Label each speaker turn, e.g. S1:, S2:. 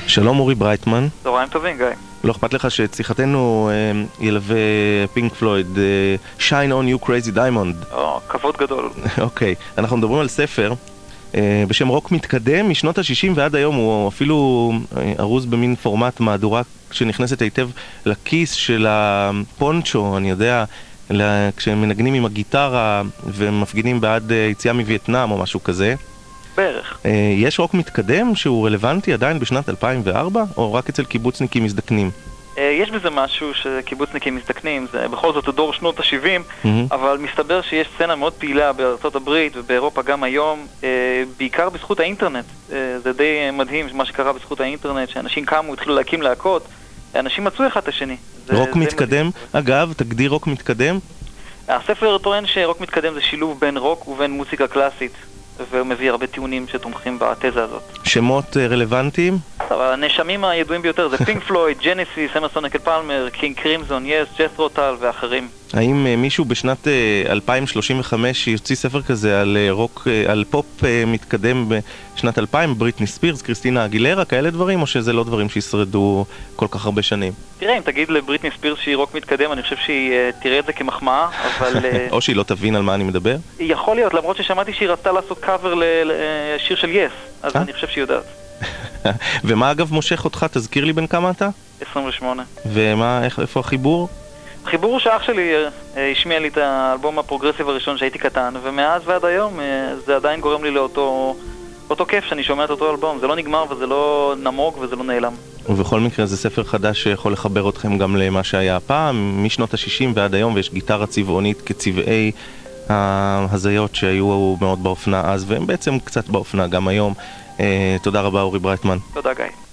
S1: שלום אורי ברייטמן.
S2: צהריים טובים, גיא.
S1: לא אכפת לך שאת שיחתנו ילווה פינק פלויד, Shine on you crazy diamond.
S2: כבוד גדול.
S1: אוקיי, אנחנו מדברים על ספר בשם רוק מתקדם משנות ה-60 ועד היום. הוא אפילו ארוז במין פורמט מהדורה שנכנסת היטב לכיס של הפונצ'ו, אני יודע, כשהם מנגנים עם הגיטרה ומפגינים בעד יציאה מווייטנאם או משהו כזה.
S2: בערך.
S1: יש רוק מתקדם שהוא רלוונטי עדיין בשנת 2004 או רק אצל קיבוצניקים מזדקנים?
S2: יש בזה משהו שקיבוצניקים מזדקנים, זה בכל זאת הדור שנות ה-70, אבל מסתבר שיש סצנה מאוד פעילה בארצות הברית ובאירופה גם היום, בעיקר בזכות האינטרנט. זה די מדהים מה שקרה בזכות האינטרנט, שאנשים קמו, התחילו להקים להקות, אנשים מצאו אחד את השני.
S1: רוק מתקדם, אגב, תגדיר רוק מתקדם?
S2: הספר טוען שרוק מתקדם זה שילוב בין רוק ובין מוזיקה קלאסית, והוא מביא הרבה טיעונים שתומכים בתזה הזאת.
S1: שמות רלוונטיים?
S2: הנשמים הידועים ביותר זה פינק פלויד, ג'נסיס, אמרסון אנד פלמר, קינג קרימזון, יס, ג'ת'רו טאל ואחרים.
S1: האם מישהו בשנת 2035 יוציא ספר כזה על רוק, על פופ מתקדם בשנת 2000, בריטני ספירס, קריסטינה אגילרה, כאלה דברים, או שזה לא דברים שישרדו כל כך הרבה שנים?
S2: תראה, אם תגיד לבריטני ספירס שהיא רוק מתקדם, אני חושב שהיא תראה את זה כמחמאה, אבל...
S1: או שהיא לא תבין על מה אני מדבר?
S2: יכול להיות, למרות ששמעתי שהיא רצתה לעשות קאבר לשיר של יס, אז אני חושב שהיא יודעת.
S1: ומה אגב מושך אותך? תזכיר לי בין כמה אתה?
S2: 28.
S1: ומה, איפה החיבור?
S2: החיבור הוא שאח שלי השמיע לי את האלבום הפרוגרסיב הראשון שהייתי קטן, ומאז ועד היום זה עדיין גורם לי לאותו כיף שאני שומע את אותו אלבום. זה לא נגמר וזה לא נמוג וזה לא נעלם.
S1: ובכל מקרה זה ספר חדש שיכול לחבר אתכם גם למה שהיה פעם, משנות ה-60 ועד היום, ויש גיטרה צבעונית כצבעי ההזיות שהיו מאוד באופנה אז, והם בעצם קצת באופנה גם היום. תודה רבה אורי ברייטמן.
S2: תודה גיא.